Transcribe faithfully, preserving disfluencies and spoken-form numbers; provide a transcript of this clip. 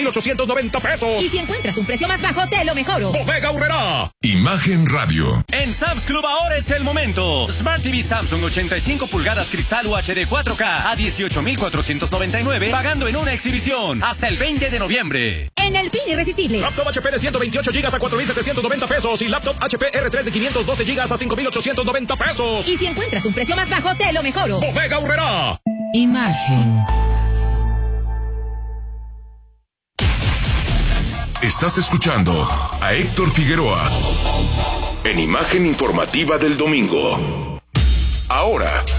mil ochocientos noventa pesos. Y si encuentras un precio más bajo, te lo mejoro. Bodega Aurrerá. Imagen Radio. En Sam's Club ahora es el momento. Smart T V Samsung ochenta y cinco pulgadas cristal U H D cuatro K a dieciocho mil cuatrocientos noventa y nueve, pagando en una exhibición hasta el veinte de noviembre. En el Fin Irresistible. Laptop H P de ciento veintiocho gigas a cuatro mil setecientos noventa pesos y laptop H P R tres de quinientos doce gigas a cinco mil ochocientos noventa pesos. Y si encuentras un precio más bajo, te lo mejoro. Bodega Aurrerá. Imagen. Estás escuchando a Héctor Figueroa en Imagen Informativa del Domingo. Ahora,